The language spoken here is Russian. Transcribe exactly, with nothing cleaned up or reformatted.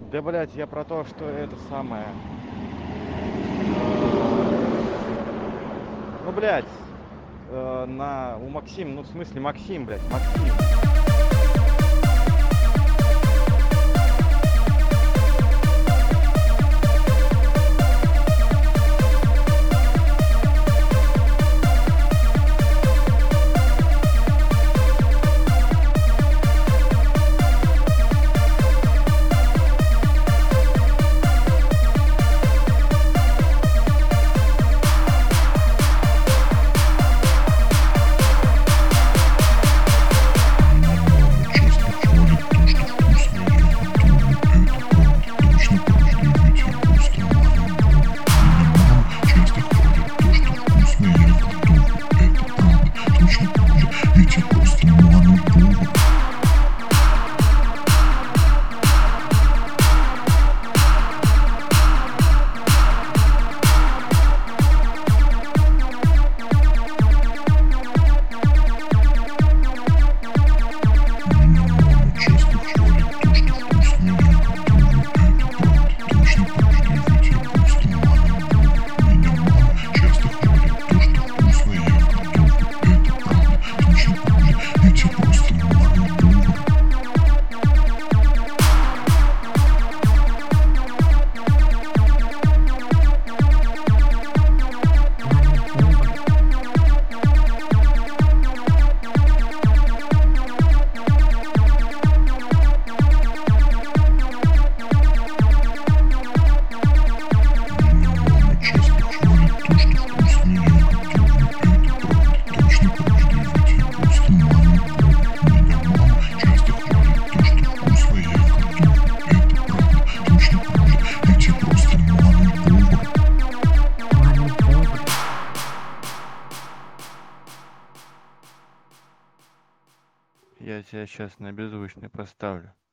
Да, блядь, я про то, что это самое. Ну, блядь, э, на у Максим, ну в смысле Максим, блядь, Максим. Я тебя сейчас на беззвучный поставлю.